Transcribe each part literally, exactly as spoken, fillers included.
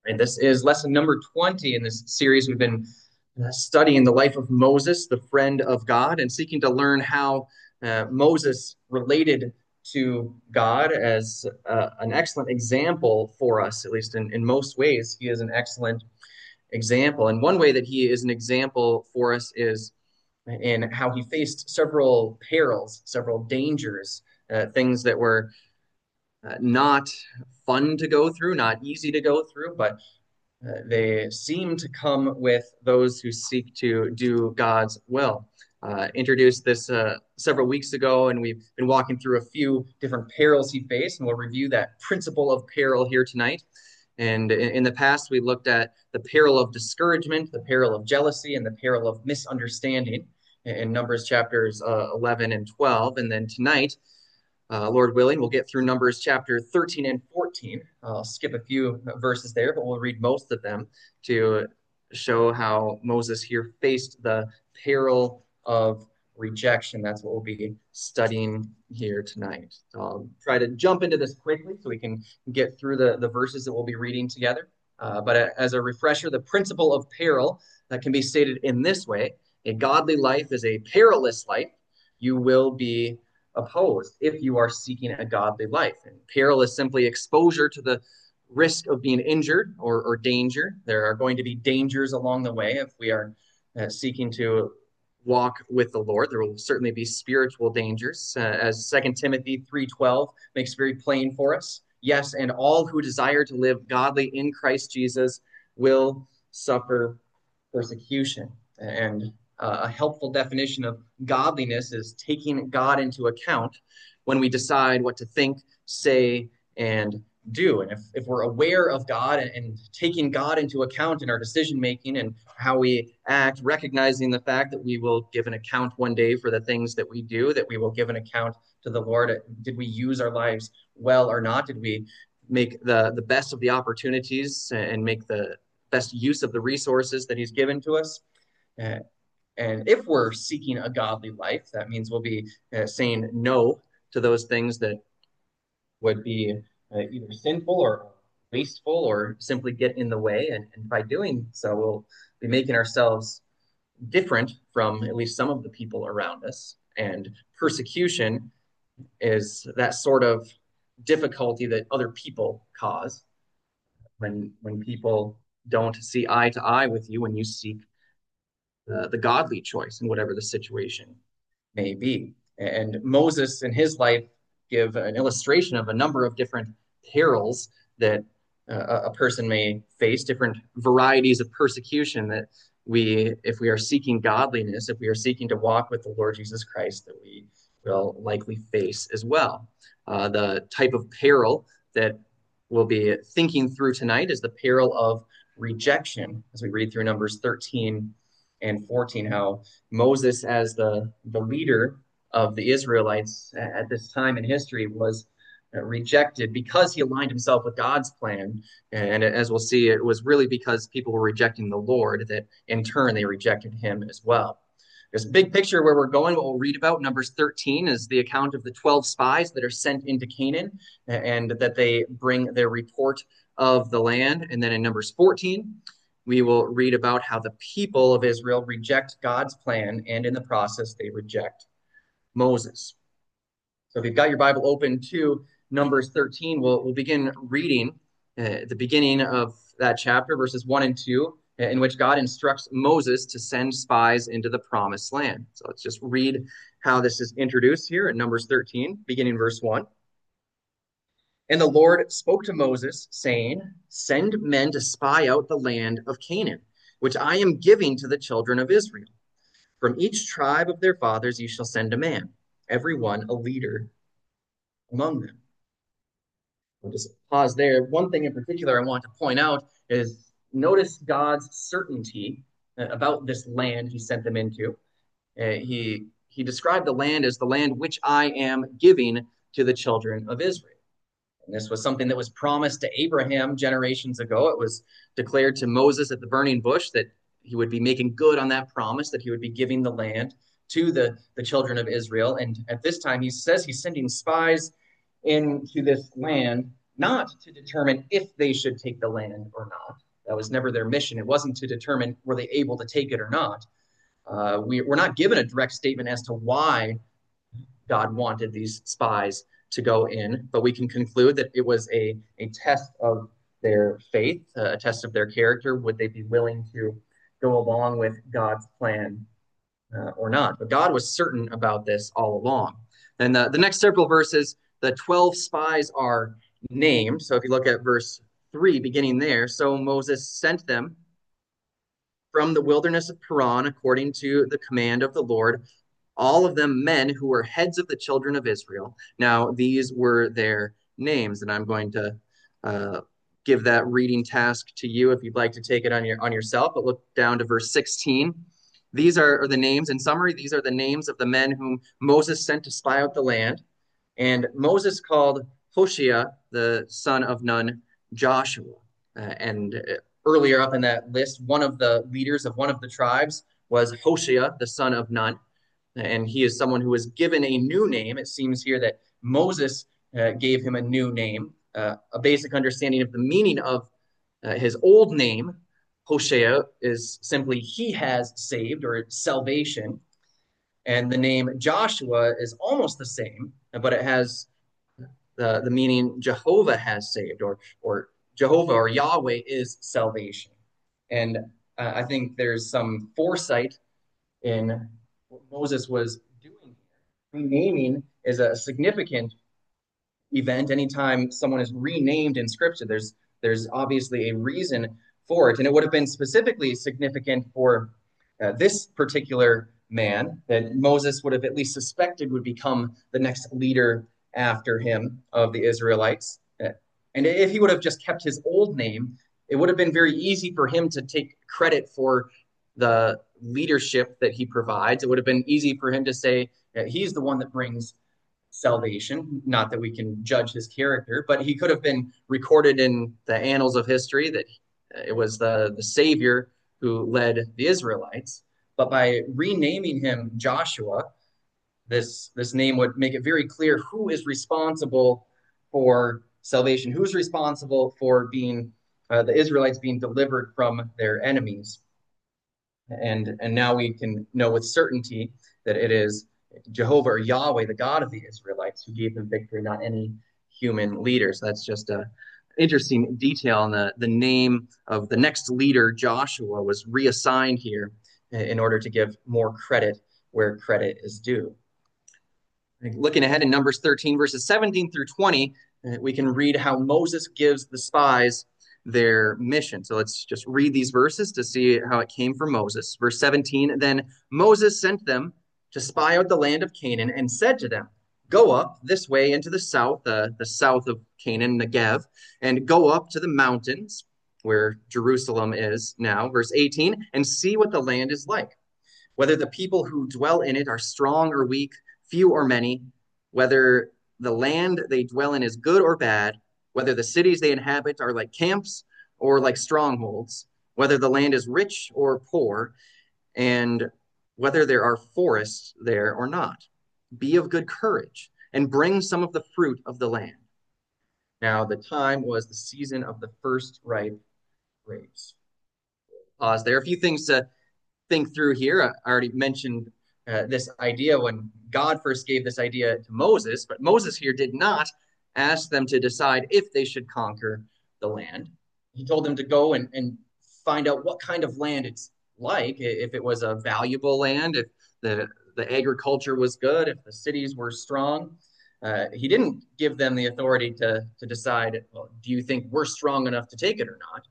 And this is lesson number twenty in this series. We've been uh, studying the life of Moses, the friend of God, and seeking to learn how uh, Moses related to God as uh, an excellent example for us, at least in, in most ways. He is an excellent example. And one way that he is an example for us is in how he faced several perils, several dangers, uh, things that were uh, not fun to go through, not easy to go through, but uh, they seem to come with those who seek to do God's will. Uh, introduced this uh, several weeks ago, and we've been walking through a few different perils he faced, and we'll review that principle of peril here tonight. And in, in the past, we looked at the peril of discouragement, the peril of jealousy, and the peril of misunderstanding in Numbers chapters uh, eleven and twelve. And then tonight, uh, Lord willing, we'll get through Numbers chapter thirteen and fourteen. I'll skip a few verses there, but we'll read most of them to show how Moses here faced the peril of rejection. That's what we'll be studying here tonight. So I'll try to jump into this quickly so we can get through the, the verses that we'll be reading together. Uh, but as a refresher, the principle of peril that can be stated in this way: a godly life is a perilous life. You will be opposed if you are seeking a godly life. And peril is simply exposure to the risk of being injured or, or danger. There are going to be dangers along the way if we are uh, seeking to walk with the Lord. There will certainly be spiritual dangers, uh, as Second Timothy three twelve makes very plain for us. Yes, and all who desire to live godly in Christ Jesus will suffer persecution. And uh, a helpful definition of godliness is taking God into account when we decide what to think, say, and do. And if, if we're aware of God and, and taking God into account in our decision making and how we act, recognizing the fact that we will give an account one day for the things that we do, that we will give an account to the Lord. Did we use our lives well or not? Did we make the, the best of the opportunities and make the best use of the resources that he's given to us? Uh, and if we're seeking a godly life, that means we'll be uh, saying no to those things that would be uh, either sinful or wasteful or simply get in the way. And, and by doing so, we'll be making ourselves different from at least some of the people around us. And persecution is that sort of difficulty that other people cause when when people don't see eye to eye with you when you seek the, the godly choice in whatever the situation may be. And Moses in his life give an illustration of a number of different perils that uh, a person may face, different varieties of persecution that we, if we are seeking godliness, if we are seeking to walk with the Lord Jesus Christ, that we will likely face as well. Uh, the type of peril that we'll be thinking through tonight is the peril of rejection, as we read through Numbers thirteen and fourteen, how Moses, as the, the leader of the Israelites at this time in history, was uh, rejected because he aligned himself with God's plan. And as we'll see, it was really because people were rejecting the Lord that in turn they rejected him as well. There's a big picture where we're going. What we'll read about Numbers thirteen is the account of the twelve spies that are sent into Canaan and that they bring their report of the land. And then in Numbers fourteen, we will read about how the people of Israel reject God's plan, and in the process, they reject Moses. So if you've got your Bible open to Numbers thirteen, we'll, we'll begin reading uh, the beginning of that chapter, verses one and two, in which God instructs Moses to send spies into the promised land. So let's just read how this is introduced here in Numbers thirteen, beginning verse one. And the Lord spoke to Moses, saying, Send men to spy out the land of Canaan, which I am giving to the children of Israel. From each tribe of their fathers you shall send a man, every one a leader among them. I'll just pause there. One thing in particular I want to point out is notice God's certainty about this land he sent them into. Uh, he, he described the land as the land which I am giving to the children of Israel. And this was something that was promised to Abraham generations ago. It was declared to Moses at the burning bush that he would be making good on that promise, that he would be giving the land to the, the children of Israel. And at this time, he says he's sending spies into this land not to determine if they should take the land or not. That was never their mission. It wasn't to determine were they able to take it or not. Uh, we, we're not given a direct statement as to why God wanted these spies to go in, but we can conclude that it was a, a test of their faith, uh, a test of their character. Would they be willing to go along with God's plan uh, or not? But God was certain about this all along. And the, the next several verses, the twelve spies are named. So if you look at verse three, beginning there, so Moses sent them from the wilderness of Paran according to the command of the Lord, all of them men who were heads of the children of Israel. Now, these were their names, and I'm going to uh, give that reading task to you if you'd like to take it on your on yourself. But look down to verse sixteen. These are, are the names, in summary, these are the names of the men whom Moses sent to spy out the land. And Moses called Hoshea, the son of Nun, Joshua. Uh, and uh, earlier up in that list, one of the leaders of one of the tribes was Hoshea, the son of Nun. And he is someone who was given a new name. It seems here that Moses uh, gave him a new name, uh, a basic understanding of the meaning of uh, his old name. Hoshea is simply he has saved or salvation. And the name Joshua is almost the same, but it has the, the meaning Jehovah has saved, or, or Jehovah or Yahweh is salvation. And uh, I think there's some foresight in what Moses was doing here. Renaming is a significant event. Anytime someone is renamed in Scripture, there's there's obviously a reason for it, and it would have been specifically significant for uh, this particular man that Moses would have at least suspected would become the next leader after him of the Israelites. Uh, and if he would have just kept his old name, it would have been very easy for him to take credit for the leadership that he provides. It would have been easy for him to say that he's the one that brings salvation. Not that we can judge his character, but he could have been recorded in the annals of history that it was the, the Savior who led the Israelites. But by renaming him Joshua, this, this name would make it very clear who is responsible for salvation, who's responsible for being uh, the Israelites being delivered from their enemies. And, and now we can know with certainty that it is Jehovah or Yahweh, the God of the Israelites, who gave them victory, not any human leader. So that's just a interesting detail. And the, the name of the next leader, Joshua, was reassigned here in order to give more credit where credit is due. Looking ahead in Numbers thirteen, verses seventeen through twenty, we can read how Moses gives the spies their mission. So let's just read these verses to see how it came from Moses. Verse seventeen, then Moses sent them to spy out the land of Canaan and said to them, go up this way into the south, uh, the south of Canaan, Negev, and go up to the mountains where Jerusalem is now. Verse eighteen, and see what the land is like, whether the people who dwell in it are strong or weak, few or many, whether the land they dwell in is good or bad, whether the cities they inhabit are like camps or like strongholds, whether the land is rich or poor, and whether there are forests there or not. Be of good courage and bring some of the fruit of the land. Now, the time was the season of the first ripe grapes. Pause there. A few things to think through here. I already mentioned uh, this idea when God first gave this idea to Moses, but Moses here did not ask them to decide if they should conquer the land. He told them to go and, and find out what kind of land it's like, if it was a valuable land, if the, the agriculture was good, if the cities were strong. Uh, he didn't give them the authority to, to decide, well, do you think we're strong enough to take it or not?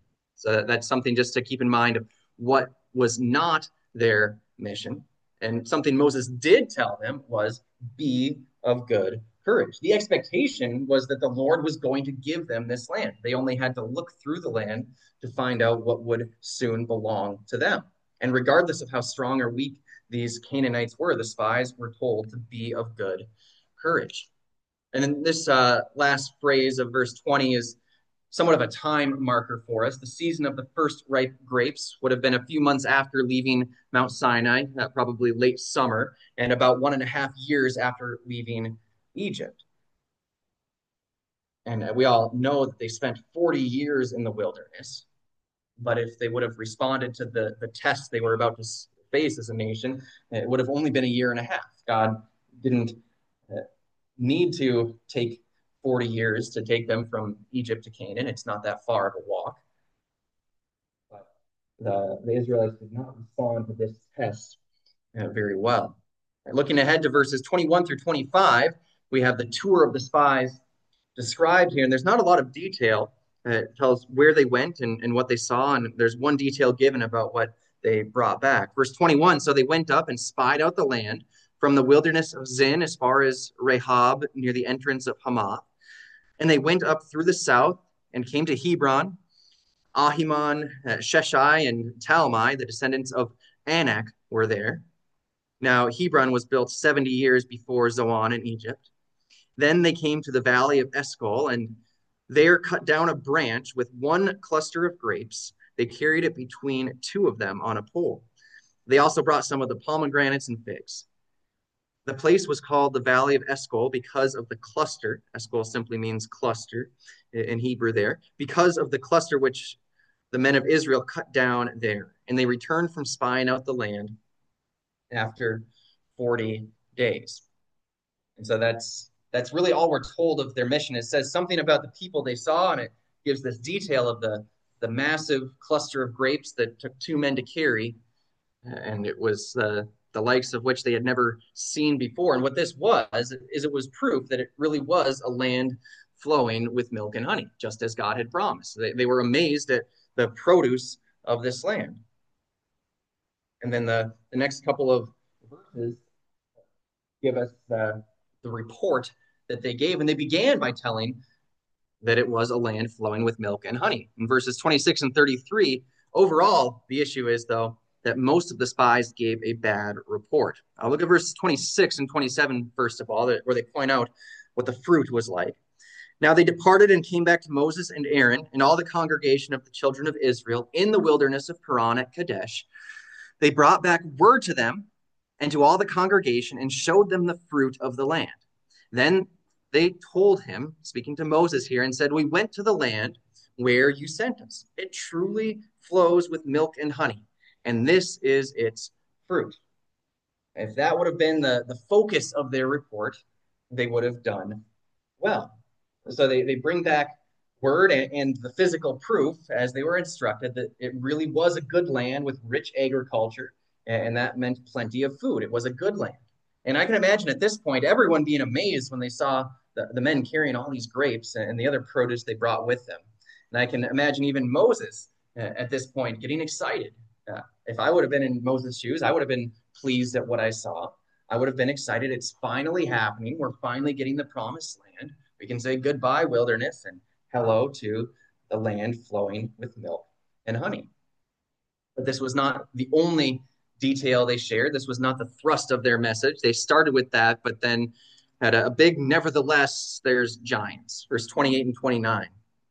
So that's something just to keep in mind of what was not their mission. And something Moses did tell them was be of good courage. The expectation was that the Lord was going to give them this land. They only had to look through the land to find out what would soon belong to them. And regardless of how strong or weak these Canaanites were, the spies were told to be of good courage. And then this uh, last phrase of verse twenty is somewhat of a time marker for us. The season of the first ripe grapes would have been a few months after leaving Mount Sinai, uh, probably late summer, and about one and a half years after leaving Egypt. And we all know that they spent forty years in the wilderness. But if they would have responded to the, the test they were about to face as a nation, it would have only been a year and a half. God didn't uh, need to take forty years to take them from Egypt to Canaan. It's not that far of a walk. But the, the Israelites did not respond to this test uh, very well. Looking ahead to verses twenty-one through twenty-five, we have the tour of the spies described here, and there's not a lot of detail. Uh, it tells where they went and, and what they saw, and there's one detail given about what they brought back. Verse twenty-one, so they went up and spied out the land from the wilderness of Zin as far as Rehob near the entrance of Hamath. And they went up through the south and came to Hebron. Ahiman, uh, Sheshai, and Talmai, the descendants of Anak, were there. Now, Hebron was built seventy years before Zoan in Egypt. Then they came to the valley of Eshcol, and there cut down a branch with one cluster of grapes. They carried it between two of them on a pole. They also brought some of the pomegranates and figs. The place was called the Valley of Eshcol because of the cluster. Eshcol simply means cluster in Hebrew there. Because of the cluster which the men of Israel cut down there. And they returned from spying out the land after forty days. And so that's that's really all we're told of their mission. It says something about the people they saw, and it gives this detail of the, the massive cluster of grapes that took two men to carry. And it was uh, the likes of which they had never seen before. And what this was, is it was proof that it really was a land flowing with milk and honey, just as God had promised. They, they were amazed at the produce of this land. And then the, the next couple of verses give us the, the report that they gave. And they began by telling that it was a land flowing with milk and honey. In verses twenty-six and thirty-three, overall, the issue is, though, that most of the spies gave a bad report. I'll look at verses twenty-six and twenty-seven, first of all, where they point out what the fruit was like. Now they departed and came back to Moses and Aaron and all the congregation of the children of Israel in the wilderness of Paran at Kadesh. They brought back word to them and to all the congregation and showed them the fruit of the land. Then they told him, speaking to Moses here, and said, we went to the land where you sent us. It truly flows with milk and honey, and this is its fruit. If that would have been the, the focus of their report, they would have done well. So they, they bring back word and, and the physical proof, as they were instructed, that it really was a good land with rich agriculture, and that meant plenty of food. It was a good land. And I can imagine at this point, everyone being amazed when they saw the, the men carrying all these grapes and the other produce they brought with them. And I can imagine even Moses uh, at this point getting excited. Uh, if I would have been in Moses' shoes, I would have been pleased at what I saw. I would have been excited. It's finally happening. We're finally getting the promised land. We can say goodbye, wilderness, and hello to the land flowing with milk and honey. But this was not the only detail they shared. This was not the thrust of their message. They started with that, but then had a, a big nevertheless, there's giants. Verse twenty-eight and twenty-nine.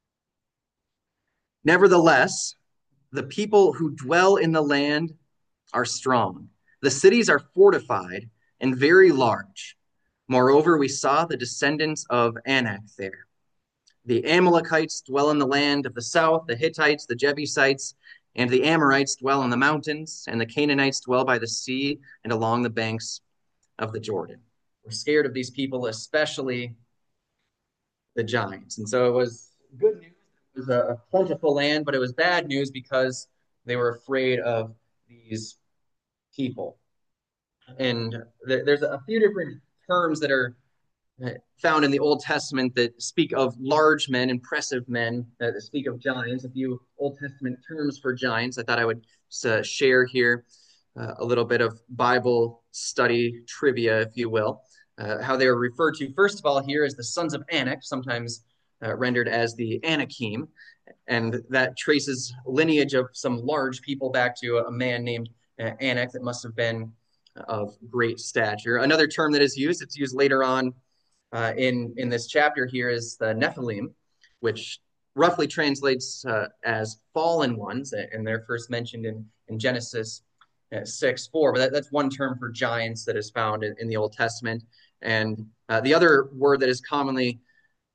Nevertheless, the people who dwell in the land are strong. The cities are fortified and very large. Moreover, we saw the descendants of Anak there. The Amalekites dwell in the land of the south, the Hittites, the Jebusites, and the Amorites dwell in the mountains, and the Canaanites dwell by the sea and along the banks of the Jordan. We're scared of these people, especially the giants. And so it was good news. It was a plentiful land, but it was bad news because they were afraid of these people. And there's a few different terms that are found in the Old Testament that speak of large men, impressive men, that speak of giants. A few Old Testament terms for giants I thought I would uh, share here. Uh, a little bit of Bible study trivia, if you will. Uh, how they are referred to, first of all, here as the sons of Anak, sometimes uh, rendered as the Anakim. And that traces lineage of some large people back to a man named uh, Anak that must have been of great stature. Another term that is used, it's used later on uh, in, in this chapter here, is the Nephilim, which roughly translates uh, as fallen ones, and they're first mentioned in, in Genesis uh, six four. But that, that's one term for giants that is found in, in the Old Testament. And uh, the other word that is commonly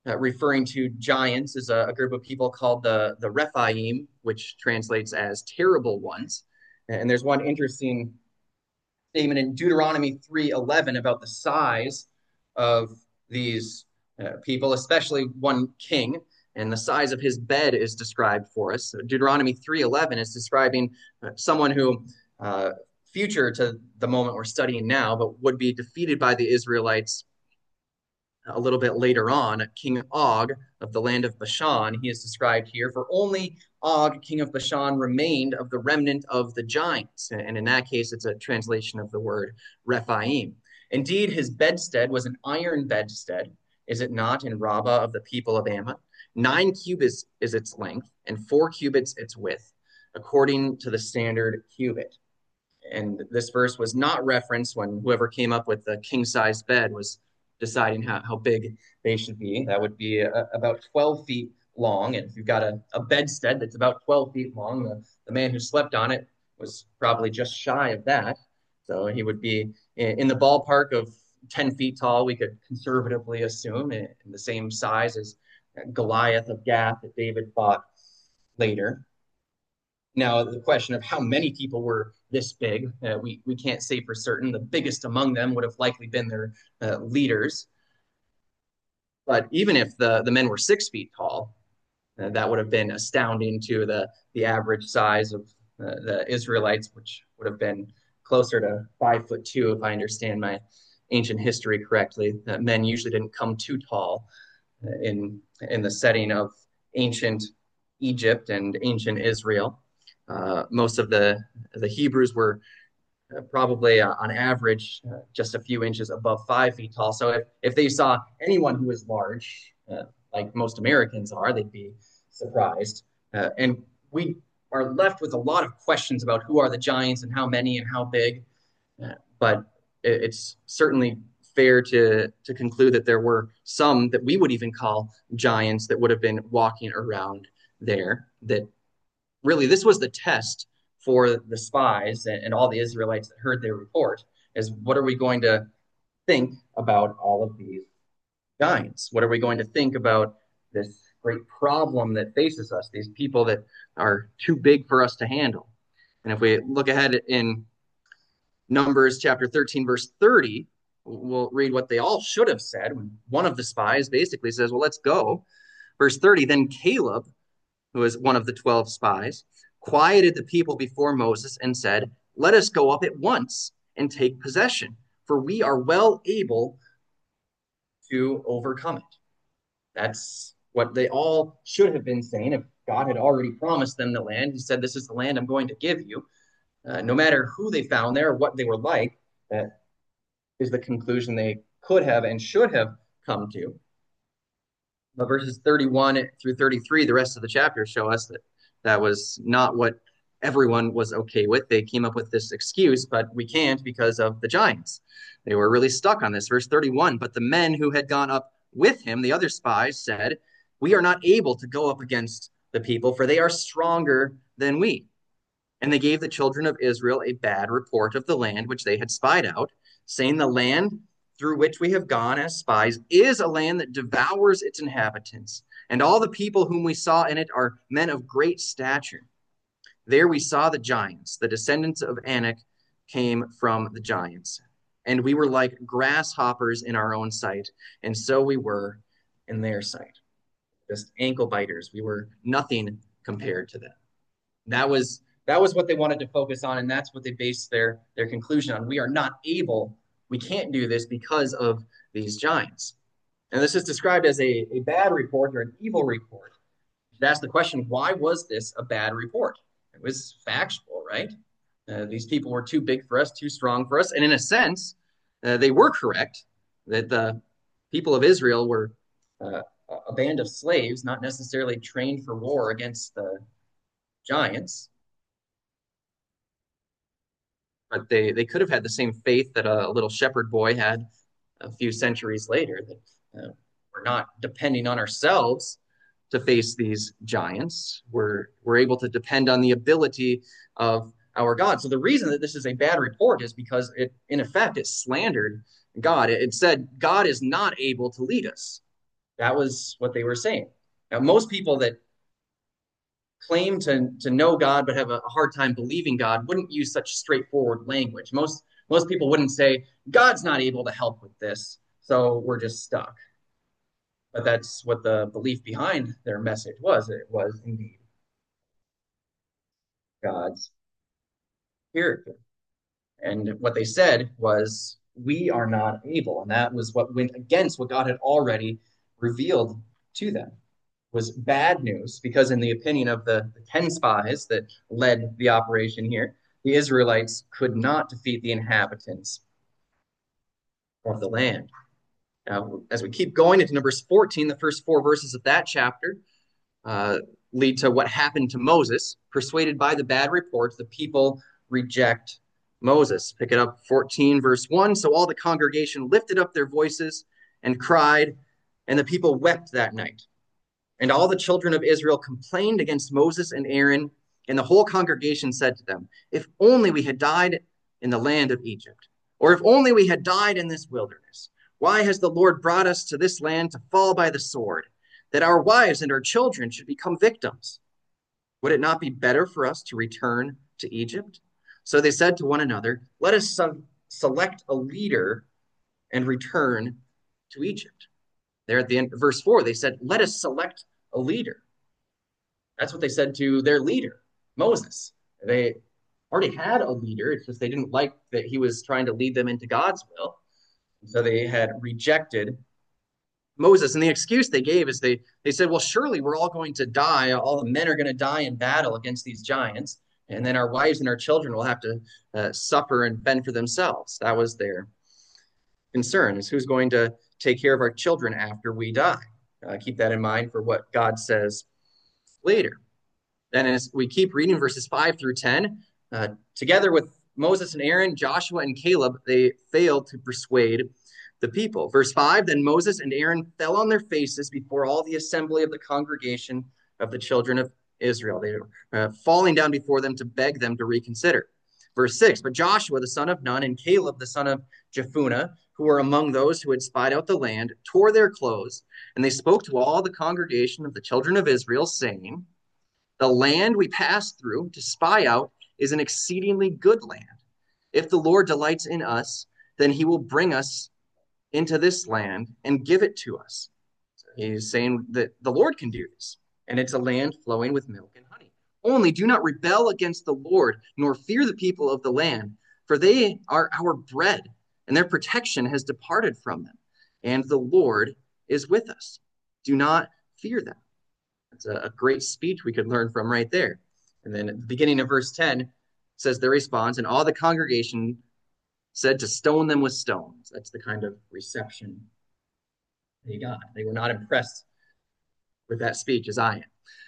uh, referring to giants is a, a group of people called the, the Rephaim, which translates as terrible ones. And there's one interesting statement in Deuteronomy three eleven about the size of these uh, people, especially one king, and the size of his bed is described for us. So Deuteronomy three eleven is describing uh, someone who, uh, future to the moment we're studying now, but would be defeated by the Israelites a little bit later on, King Og of the land of Bashan. He is described here. For only Og, king of Bashan, remained of the remnant of the giants. And in that case, it's a translation of the word Rephaim. Indeed, his bedstead was an iron bedstead, is it not, in Rabbah of the people of Ammon? Nine cubits is its length, and four cubits its width, according to the standard cubit. And this verse was not referenced when whoever came up with the king-size bed was deciding how, how big they should be. That would be a, about twelve feet long. And if you've got a, a bedstead that's about twelve feet long, the, the man who slept on it was probably just shy of that. So he would be in, in the ballpark of ten feet tall, we could conservatively assume, in, in the same size as Goliath of Gath that David fought later. Now, the question of how many people were this big, uh, we, we can't say for certain. The biggest among them would have likely been their uh, leaders. But even if the, the men were six feet tall, uh, that would have been astounding to the, the average size of uh, the Israelites, which would have been closer to five foot two, if I understand my ancient history correctly. Uh, men usually didn't come too tall uh, in, in the setting of ancient Egypt and ancient Israel. Uh, most of the the Hebrews were uh, probably uh, on average uh, just a few inches above five feet tall. So if, if they saw anyone who was large, uh, like most Americans are, they'd be surprised. Uh, and we are left with a lot of questions about who are the giants and how many and how big. Uh, but it, it's certainly fair to to conclude that there were some that we would even call giants that would have been walking around there that really this was the test for the spies and, and all the Israelites that heard their report is what are we going to think about all of these giants? What are we going to think about this great problem that faces us, these people that are too big for us to handle? And if we look ahead in Numbers chapter thirteen, verse thirty, we'll read what they all should have said. One of the spies basically says, well, let's go. Verse thirty, then Caleb, who was one of the twelve spies, quieted the people before Moses and said, let us go up at once and take possession, for we are well able to overcome it. That's what they all should have been saying if God had already promised them the land. He said, this is the land I'm going to give you. Uh, no matter who they found there or what they were like, that is the conclusion they could have and should have come to. But verses thirty-one through thirty-three, the rest of the chapter show us that that was not what everyone was okay with. They came up with this excuse, but we can't because of the giants. They were really stuck on this. Verse thirty-one, but the men who had gone up with him, the other spies, said, we are not able to go up against the people, for they are stronger than we. And they gave the children of Israel a bad report of the land which they had spied out, saying, the land through which we have gone as spies is a land that devours its inhabitants, and all the people whom we saw in it are men of great stature. There we saw the giants, the descendants of Anak came from the giants, and we were like grasshoppers in our own sight, and so we were in their sight. Just ankle biters. We were nothing compared to them. That was that was what they wanted to focus on, and that's what they based their their conclusion on. We are not able, we can't do this because of these giants. And this is described as a, a bad report or an evil report. You should ask the question, why was this a bad report? It was factual, right? Uh, these people were too big for us, too strong for us. And in a sense, uh, they were correct that the people of Israel were uh, a band of slaves, not necessarily trained for war against the giants. But they, they could have had the same faith that a, a little shepherd boy had a few centuries later, that uh, we're not depending on ourselves to face these giants. We're, we're able to depend on the ability of our God. So the reason that this is a bad report is because it, in effect, it slandered God. It, it said God is not able to lead us. That was what they were saying. Now, most people that claim to, to know God but have a hard time believing God wouldn't use such straightforward language. Most most people wouldn't say, God's not able to help with this, so we're just stuck. But that's what the belief behind their message was. It was indeed God's character. And what they said was, we are not able. And that was what went against what God had already revealed to them. Was bad news because, in the opinion of the, the ten spies that led the operation here, the Israelites could not defeat the inhabitants of the land. Now, as we keep going into Numbers fourteen, the first four verses of that chapter uh, lead to what happened to Moses. Persuaded by the bad reports, the people reject Moses. Pick it up, fourteen, verse one. So all the congregation lifted up their voices and cried, and the people wept that night. And all the children of Israel complained against Moses and Aaron, and the whole congregation said to them, if only we had died in the land of Egypt, or if only we had died in this wilderness. Why has the Lord brought us to this land to fall by the sword, that our wives and our children should become victims? Would it not be better for us to return to Egypt? So they said to one another, let us select a leader and return to Egypt. There at the end of verse four, they said, let us select a leader. That's what they said to their leader, Moses. They already had a leader. It's just they didn't like that he was trying to lead them into God's will. So they had rejected Moses. And the excuse they gave is they, they said, well, surely we're all going to die. All the men are going to die in battle against these giants. And then our wives and our children will have to uh, suffer and fend for themselves. That was their concern, is who's going to take care of our children after we die. Uh, keep that in mind for what God says later. Then as we keep reading verses five through ten, uh, together with Moses and Aaron, Joshua and Caleb, they failed to persuade the people. Verse five, then Moses and Aaron fell on their faces before all the assembly of the congregation of the children of Israel. They were uh, falling down before them to beg them to reconsider. Verse six, but Joshua the son of Nun and Caleb the son of Jephunneh, who were among those who had spied out the land, tore their clothes, and they spoke to all the congregation of the children of Israel, saying, the land we passed through to spy out is an exceedingly good land. If the Lord delights in us, then he will bring us into this land and give it to us. So he's saying that the Lord can do this, and it's a land flowing with milk and honey. Only do not rebel against the Lord, nor fear the people of the land, for they are our bread, and their protection has departed from them, and the Lord is with us. Do not fear them. That's a, a great speech we could learn from right there. And then at the beginning of verse ten says their response, and all the congregation said to stone them with stones. That's the kind of reception they got. They were not impressed with that speech as I am.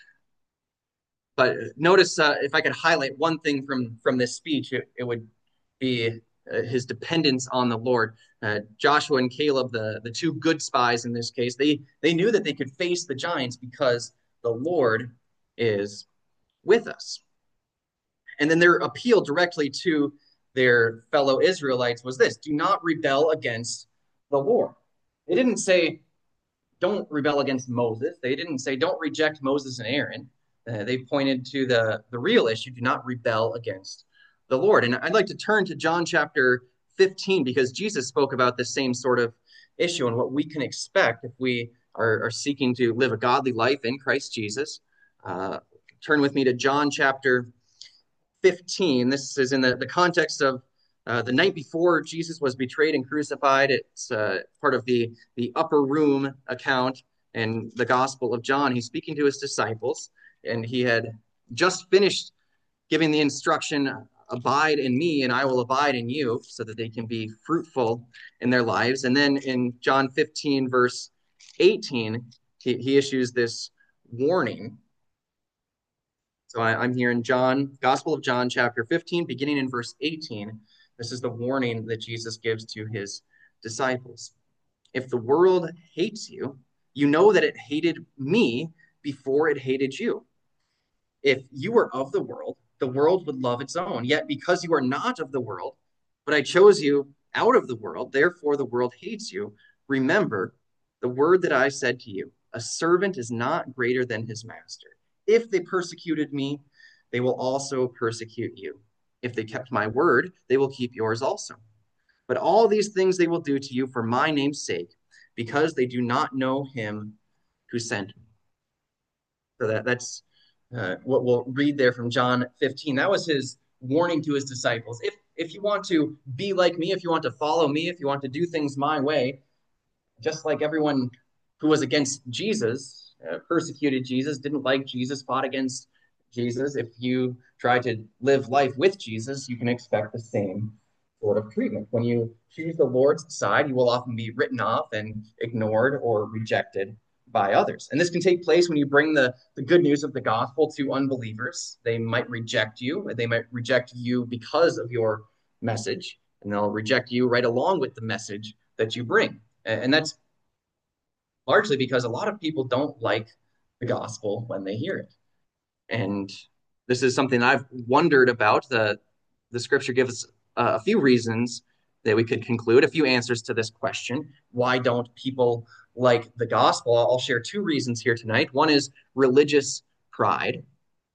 But notice, uh, if I could highlight one thing from, from this speech, it, it would be uh, his dependence on the Lord. Uh, Joshua and Caleb, the, the two good spies in this case, they, they knew that they could face the giants because the Lord is with us. And then their appeal directly to their fellow Israelites was this: do not rebel against the Lord. They didn't say, don't rebel against Moses. They didn't say, don't reject Moses and Aaron. Uh, they pointed to the, the real issue: do not rebel against the Lord. And I'd like to turn to John chapter fifteen, because Jesus spoke about the same sort of issue and what we can expect if we are, are seeking to live a godly life in Christ Jesus. Uh, turn with me to John chapter fifteen. This is in the, the context of uh, the night before Jesus was betrayed and crucified. It's uh, part of the, the upper room account in the Gospel of John. He's speaking to his disciples, and he had just finished giving the instruction, abide in me and I will abide in you, so that they can be fruitful in their lives. And then in John fifteen, verse eighteen, he, he issues this warning. So I, I'm here in John, Gospel of John, chapter fifteen, beginning in verse eighteen. This is the warning that Jesus gives to his disciples. If the world hates you, you know that it hated me before it hated you. If you were of the world, the world would love its own. Yet because you are not of the world, but I chose you out of the world, therefore the world hates you. Remember the word that I said to you, a servant is not greater than his master. If they persecuted me, they will also persecute you. If they kept my word, they will keep yours also. But all these things they will do to you for my name's sake, because they do not know him who sent me. So that, that's uh, what we'll read there from John fifteen. That was his warning to his disciples. If if you want to be like me, if you want to follow me, if you want to do things my way, just like everyone who was against Jesus, uh, persecuted Jesus, didn't like Jesus, fought against Jesus, if you try to live life with Jesus, you can expect the same sort of treatment. When you choose the Lord's side, you will often be written off and ignored or rejected by others. And this can take place when you bring the, the good news of the gospel to unbelievers. They might reject you, they might reject you because of your message, and they'll reject you right along with the message that you bring. And that's largely because a lot of people don't like the gospel when they hear it. And this is something I've wondered about. The, the scripture gives uh, a few reasons that we could conclude, a few answers to this question. Why don't people like the gospel? I'll share two reasons here tonight. One is religious pride.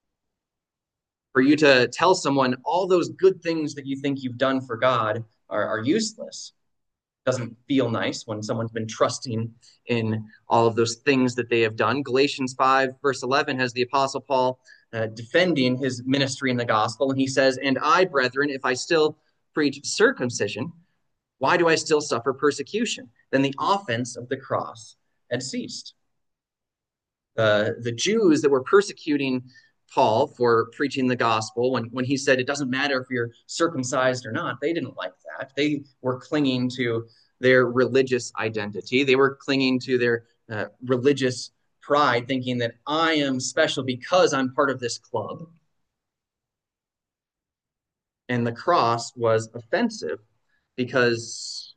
For you to tell someone all those good things that you think you've done for God are, are useless. Doesn't feel nice when someone's been trusting in all of those things that they have done. Galatians five, verse eleven, has the Apostle Paul uh, defending his ministry in the gospel. And he says, "And I, brethren, if I still preach circumcision, why do I still suffer persecution? Then the offense of the cross had ceased." Uh, the Jews that were persecuting Paul for preaching the gospel, when, when he said it doesn't matter if you're circumcised or not, they didn't like that. They were clinging to their religious identity. They were clinging to their uh, religious pride, thinking that I am special because I'm part of this club. And the cross was offensive because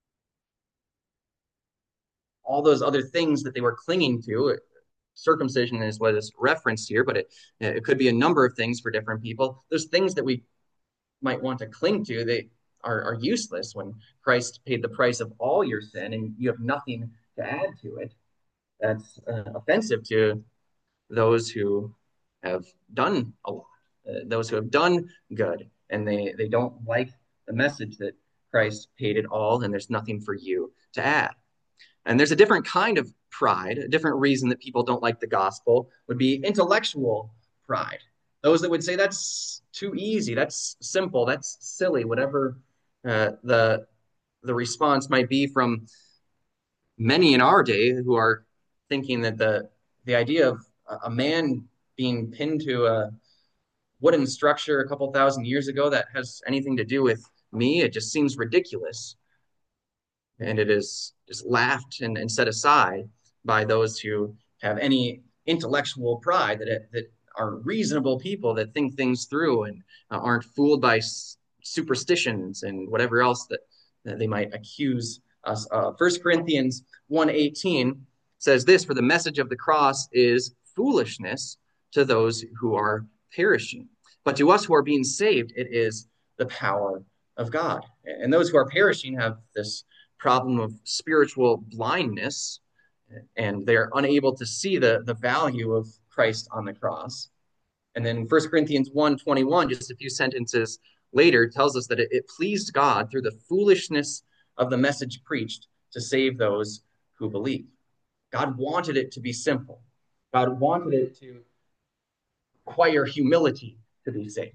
all those other things that they were clinging to, circumcision is what is referenced here, but it, it could be a number of things for different people. Those things that we might want to cling to, they are, are useless when Christ paid the price of all your sin and you have nothing to add to it. That's uh, offensive to those who have done a lot, uh, those who have done good, and they, they don't like the message that Christ paid it all and there's nothing for you to add. And there's a different kind of pride. A different reason that people don't like the gospel would be intellectual pride. Those that would say that's too easy, that's simple, that's silly, whatever uh, the the response might be from many in our day who are thinking that the the idea of a man being pinned to a wooden structure a couple thousand years ago that has anything to do with me, it just seems ridiculous. And it is just laughed and, and set aside by those who have any intellectual pride, that it, that are reasonable people that think things through and uh, aren't fooled by s- superstitions and whatever else that, that they might accuse us of. First Corinthians one eighteen says this: "For the message of the cross is foolishness to those who are perishing, but to us who are being saved, it is the power of God." And those who are perishing have this problem of spiritual blindness, and they're unable to see the, the value of Christ on the cross. And then First Corinthians one twenty-one, just a few sentences later, tells us that it, it pleased God through the foolishness of the message preached to save those who believe. God wanted it to be simple. God wanted it to require humility to be saved.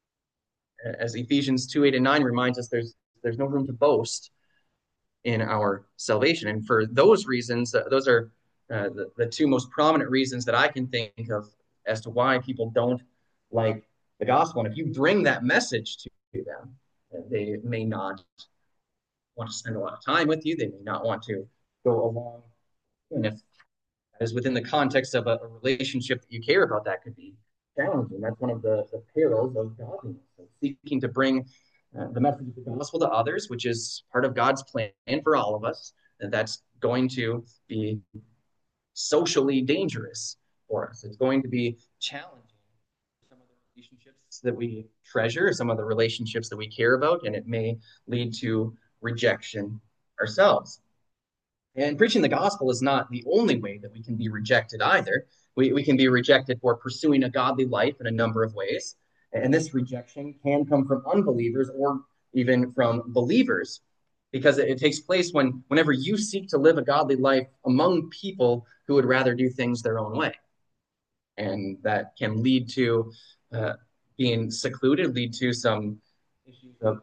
As Ephesians two eight and nine reminds us, there's there's no room to boast in our salvation. And for those reasons, uh, those are uh, the, the two most prominent reasons that I can think of as to why people don't like the gospel. And if you bring that message to them, they may not want to spend a lot of time with you. They may not want to go along. And if that is within the context of a, a relationship that you care about, that could be challenging. That's one of the, the perils of godliness, of seeking to bring uh, the message of the gospel to others, which is part of God's plan for all of us. And that's going to be socially dangerous for us. It's going to be challenging some of the relationships that we treasure, some of the relationships that we care about, and it may lead to rejection ourselves. And preaching the gospel is not the only way that we can be rejected either. We, we can be rejected for pursuing a godly life in a number of ways. And this rejection can come from unbelievers or even from believers, because it, it takes place when whenever you seek to live a godly life among people who would rather do things their own way. And that can lead to uh, being secluded, lead to some issues of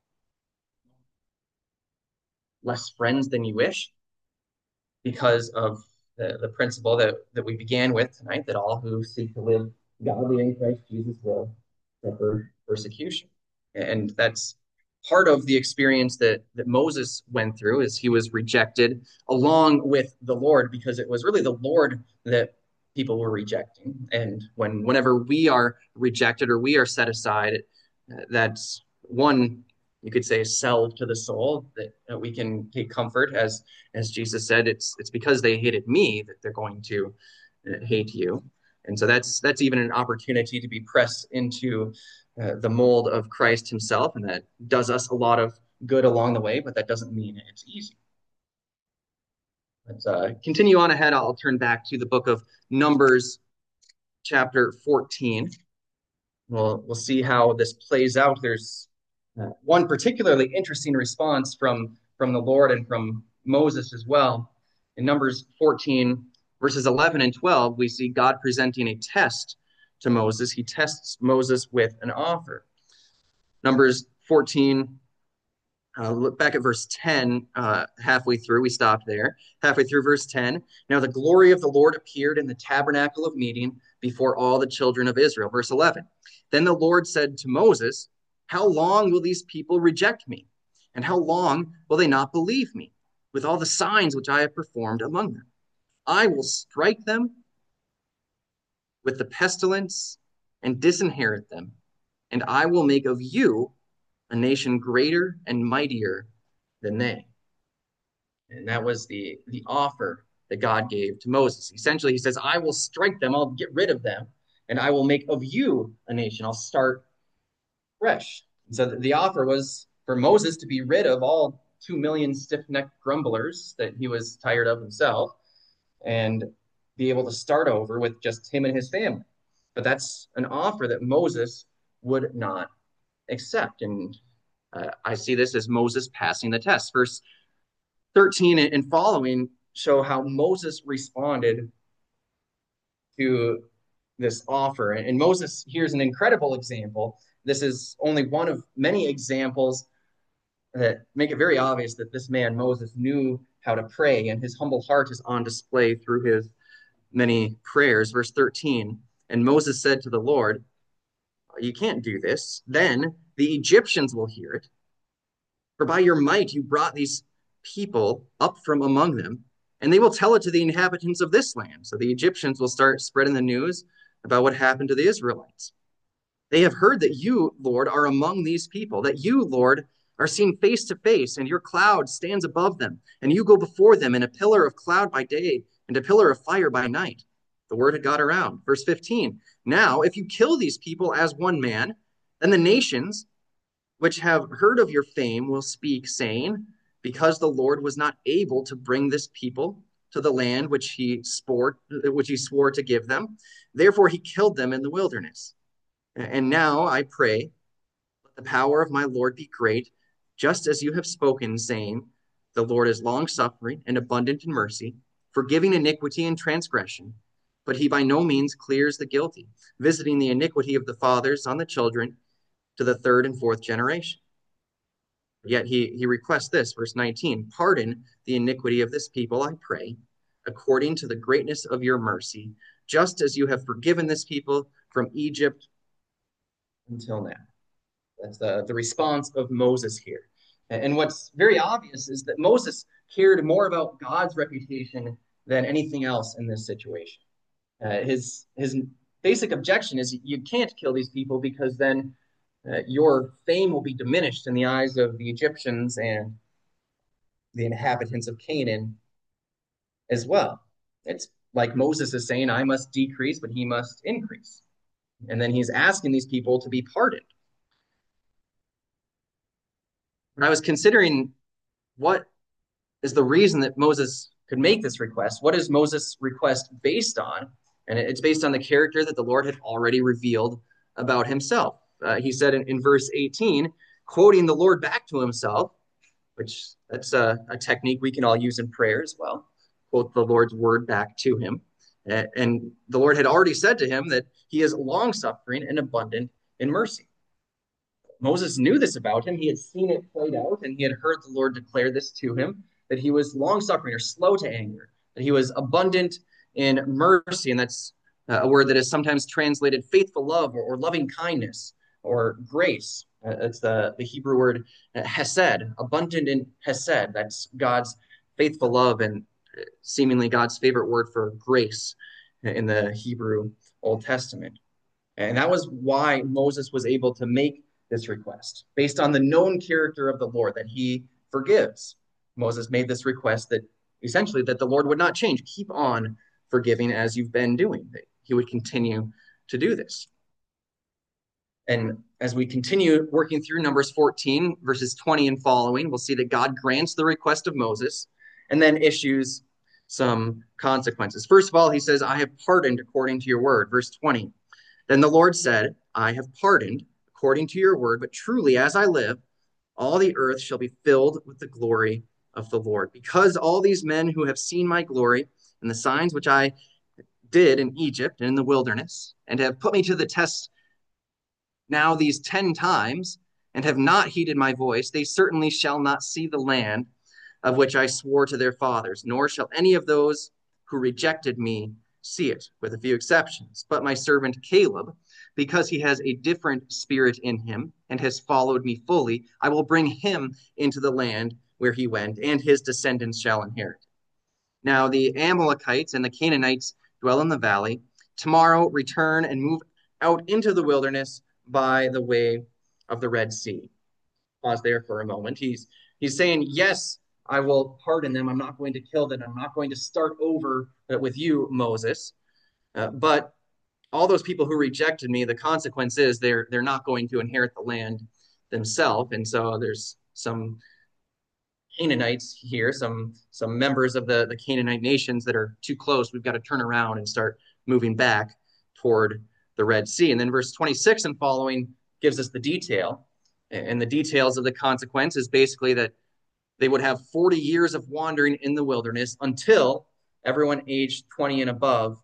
less friends than you wish, because of the, the principle that, that we began with tonight, that all who seek to live godly in Christ Jesus will suffer persecution. And that's part of the experience that, that Moses went through, is he was rejected along with the Lord, because it was really the Lord that people were rejecting. And when whenever we are rejected or we are set aside, that's one, you could say, a salve to the soul, that, that we can take comfort, as as Jesus said, it's it's because they hated me that they're going to uh, hate you. And so that's that's even an opportunity to be pressed into uh, the mold of Christ himself, and that does us a lot of good along the way, but that doesn't mean it's easy. Let's uh, continue on ahead. I'll turn back to the book of Numbers, chapter fourteen. We'll, we'll see how this plays out. There's uh, one particularly interesting response from, from the Lord and from Moses as well. In Numbers fourteen, verses eleven and twelve, we see God presenting a test to Moses. He tests Moses with an offer. Numbers fourteen, uh, look back at verse ten, uh, halfway through. We stopped there. Halfway through verse ten. Now the glory of the Lord appeared in the tabernacle of meeting before all the children of Israel. Verse eleven. Then the Lord said to Moses, how long will these people reject me? And how long will they not believe me with all the signs which I have performed among them? I will strike them with the pestilence and disinherit them, and I will make of you a nation greater and mightier than they. And that was the, the offer that God gave to Moses. Essentially, he says, I will strike them, I'll get rid of them, and I will make of you a nation. I'll start fresh. And so the offer was for Moses to be rid of all two million stiff-necked grumblers that he was tired of himself, and be able to start over with just him and his family. But that's an offer that Moses would not accept. And uh, I see this as Moses passing the test. Verse thirteen and following show how Moses responded to this offer. And Moses, here's an incredible example. This is only one of many examples that make it very obvious that this man, Moses, knew how to pray, and his humble heart is on display through his many prayers. Verse thirteen, and Moses said to the Lord, you can't do this. Then the Egyptians will hear it. For by your might you brought these people up from among them, and they will tell it to the inhabitants of this land. So the Egyptians will start spreading the news about what happened to the Israelites. They have heard that you, Lord, are among these people, that you, Lord, are seen face to face, and your cloud stands above them, and you go before them in a pillar of cloud by day and a pillar of fire by night. The word had got around. Verse fifteen, now if you kill these people as one man, then the nations which have heard of your fame will speak, saying, because the Lord was not able to bring this people to the land which he swore, which he swore to give them, therefore he killed them in the wilderness. And now I pray, let the power of my Lord be great, just as you have spoken, saying, the Lord is long-suffering and abundant in mercy, forgiving iniquity and transgression, but he by no means clears the guilty, visiting the iniquity of the fathers on the children to the third and fourth generation. Yet he, he requests this, verse nineteen, pardon the iniquity of this people, I pray, according to the greatness of your mercy, just as you have forgiven this people from Egypt until now. That's the, the response of Moses here. And what's very obvious is that Moses cared more about God's reputation than anything else in this situation. Uh, his, his basic objection is you can't kill these people, because then uh, your fame will be diminished in the eyes of the Egyptians and the inhabitants of Canaan as well. It's like Moses is saying, I must decrease, but he must increase. And then he's asking these people to be pardoned. When I was considering what is the reason that Moses could make this request. What is Moses' request based on? And it's based on the character that the Lord had already revealed about himself. Uh, he said in, in verse eighteen, quoting the Lord back to himself, which that's a, a technique we can all use in prayer as well, quote the Lord's word back to him. And the Lord had already said to him that he is long-suffering and abundant in mercy. Moses knew this about him. He had seen it played out, and he had heard the Lord declare this to him, that he was long-suffering or slow to anger, that he was abundant in mercy, and that's uh, a word that is sometimes translated faithful love or, or loving kindness or grace. Uh, it's the, the Hebrew word uh, hesed, abundant in hesed. That's God's faithful love and seemingly God's favorite word for grace in the Hebrew Old Testament. And that was why Moses was able to make this request based on the known character of the Lord, that he forgives. Moses made this request that essentially that the Lord would not change. Keep on forgiving as you've been doing. That he would continue to do this. And as we continue working through Numbers fourteen, verses twenty and following, we'll see that God grants the request of Moses and then issues some consequences. First of all, he says, I have pardoned according to your word. Verse twenty. Then the Lord said, I have pardoned according to your word, but truly as I live, all the earth shall be filled with the glory of the Lord. Because all these men who have seen my glory and the signs which I did in Egypt and in the wilderness, and have put me to the test now these ten times, and have not heeded my voice, they certainly shall not see the land of which I swore to their fathers, nor shall any of those who rejected me see it, with a few exceptions. But my servant Caleb, because he has a different spirit in him and has followed me fully, I will bring him into the land where he went, and his descendants shall inherit. Now the Amalekites and the Canaanites dwell in the valley. Tomorrow return and move out into the wilderness by the way of the Red Sea. Pause there for a moment. He's he's saying, yes, I will pardon them. I'm not going to kill them. I'm not going to start over with you, Moses. Uh, but all those people who rejected me, the consequence is they're they're not going to inherit the land themselves. And so there's some Canaanites here, some some members of the, the Canaanite nations that are too close. We've got to turn around and start moving back toward the Red Sea. And then verse twenty-six and following gives us the detail. And the details of the consequence is basically that they would have forty years of wandering in the wilderness until everyone aged twenty and above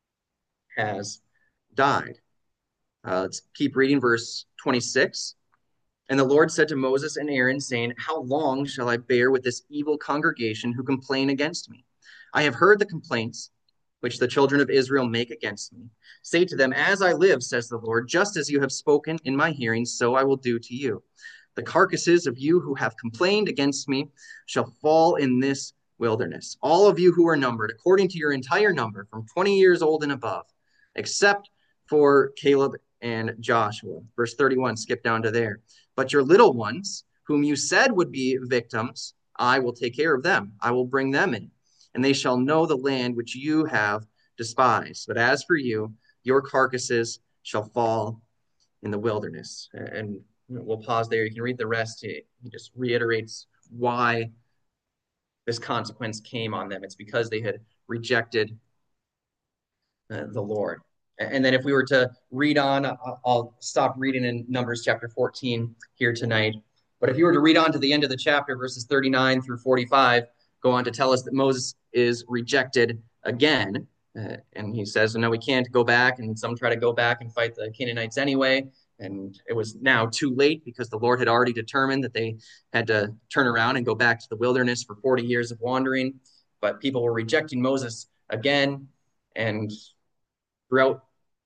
has died. Uh, let's keep reading verse twenty-six. And the Lord said to Moses and Aaron, saying, how long shall I bear with this evil congregation who complain against me? I have heard the complaints which the children of Israel make against me. Say to them, as I live, says the Lord, just as you have spoken in my hearing, so I will do to you. The carcasses of you who have complained against me shall fall in this wilderness. All of you who are numbered, according to your entire number, from twenty years old and above, except for Caleb and Joshua. Verse thirty-one, skip down to there. But your little ones, whom you said would be victims, I will take care of them. I will bring them in, and they shall know the land which you have despised. But as for you, your carcasses shall fall in the wilderness. And we'll pause there. You can read the rest. He, he just reiterates why this consequence came on them. It's because they had rejected uh, the Lord. And then if we were to read on, I'll stop reading in Numbers chapter fourteen here tonight. But if you were to read on to the end of the chapter, verses thirty-nine through forty-five, go on to tell us that Moses is rejected again. Uh, and he says, no, we can't go back. And some try to go back and fight the Canaanites anyway. And it was now too late because the Lord had already determined that they had to turn around and go back to the wilderness for forty years of wandering. But people were rejecting Moses again. And throughout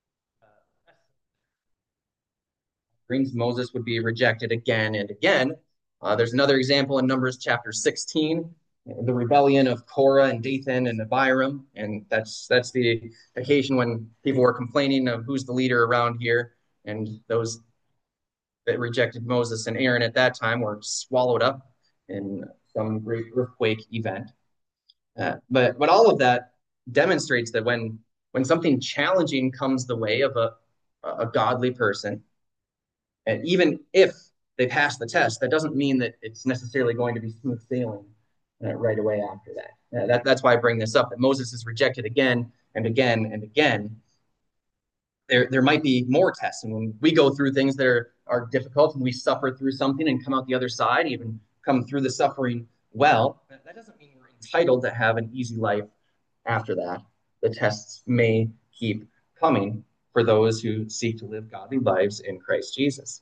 brings Moses would be rejected again and again. Uh, there's another example in Numbers chapter sixteen, the rebellion of Korah and Dathan and Abiram, and that's that's the occasion when people were complaining of who's the leader around here, and those that rejected Moses and Aaron at that time were swallowed up in some great earthquake event. Uh, but but all of that demonstrates that when when something challenging comes the way of a a godly person, and even if they pass the test, that doesn't mean that it's necessarily going to be smooth sailing uh, right away after that. Uh, that. That's why I bring this up, that Moses is rejected again and again and again. There, there might be more tests. And when we go through things that are, are difficult and we suffer through something and come out the other side, even come through the suffering well, that doesn't mean we're entitled to have an easy life after that. The tests may keep coming for those who seek to live godly lives in Christ Jesus.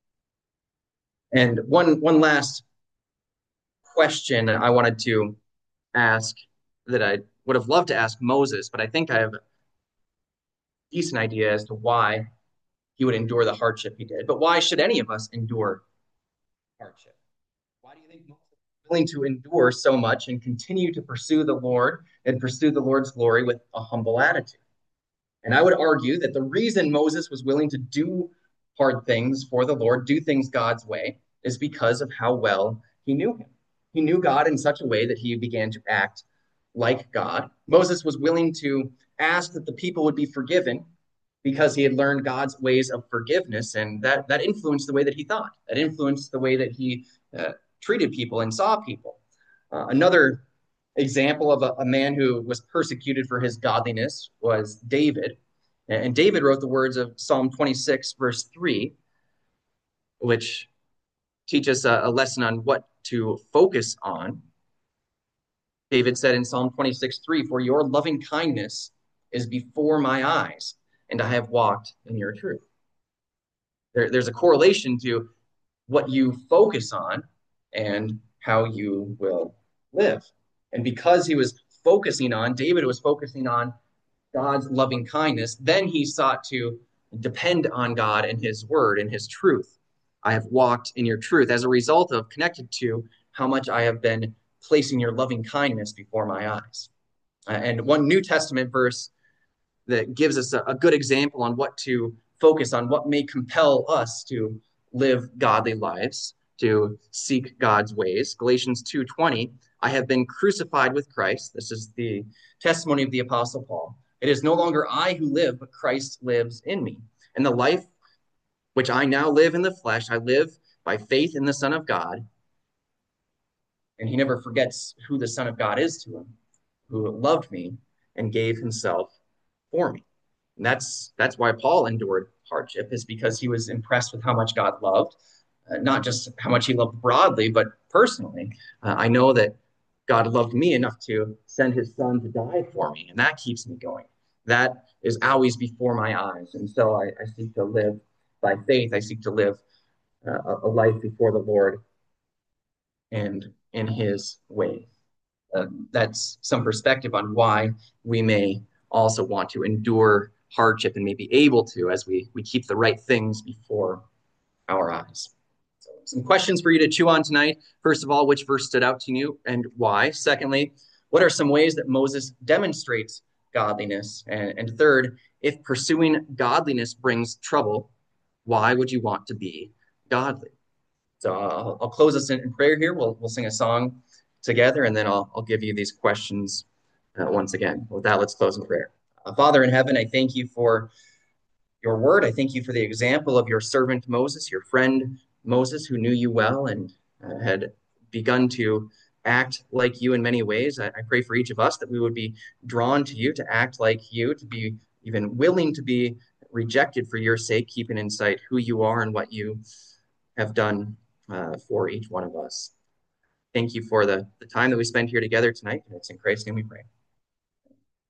And one, one last question I wanted to ask that I would have loved to ask Moses, but I think I have a decent idea as to why he would endure the hardship he did. But why should any of us endure hardship? Why do you think Moses was willing to endure so much and continue to pursue the Lord and pursue the Lord's glory with a humble attitude? And I would argue that the reason Moses was willing to do hard things for the Lord, do things God's way, is because of how well he knew him. He knew God in such a way that he began to act like God. Moses was willing to ask that the people would be forgiven because he had learned God's ways of forgiveness, and that, that influenced the way that he thought. That influenced the way that he uh, treated people and saw people. Uh, another example of a, a man who was persecuted for his godliness was David. And David wrote the words of Psalm twenty-six, verse three, which teaches a, a lesson on what to focus on. David said in Psalm twenty-six, three, "For your loving kindness is before my eyes, and I have walked in your truth." There, there's a correlation to what you focus on and how you will live. And because he was focusing on, David was focusing on God's loving kindness, then he sought to depend on God and his word and his truth. I have walked in your truth as a result of connected to how much I have been placing your loving kindness before my eyes. And one New Testament verse that gives us a, a good example on what to focus on, what may compel us to live godly lives, to seek God's ways. Galatians two twenty, "I have been crucified with Christ." This is the testimony of the Apostle Paul. "It is no longer I who live, but Christ lives in me. And the life which I now live in the flesh, I live by faith in the Son of God." And he never forgets who the Son of God is to him, who loved me and gave himself for me. And that's that's why Paul endured hardship, is because he was impressed with how much God loved, uh, not just how much he loved broadly, but personally. Uh, I know that God loved me enough to send his son to die for me, and that keeps me going. That is always before my eyes. And so I, I seek to live by faith. I seek to live uh, a life before the Lord and in his way. Uh, that's some perspective on why we may also want to endure hardship and may be able to as we, we keep the right things before our eyes. So, some questions for you to chew on tonight. First of all, which verse stood out to you and why? Secondly, what are some ways that Moses demonstrates godliness? And, and third, if pursuing godliness brings trouble, why would you want to be godly? So I'll, I'll close us in, in prayer here. We'll, we'll sing a song together, and then I'll, I'll give you these questions uh, once again. With that, let's close in prayer. Uh, Father in heaven, I thank you for your word. I thank you for the example of your servant Moses, your friend Moses, who knew you well and uh, had begun to act like you in many ways. I, I pray for each of us that we would be drawn to you, to act like you, to be even willing to be rejected for your sake, keeping in sight who you are and what you have done uh, for each one of us. Thank you for the, the time that we spent here together tonight. And it's in Christ's name we pray.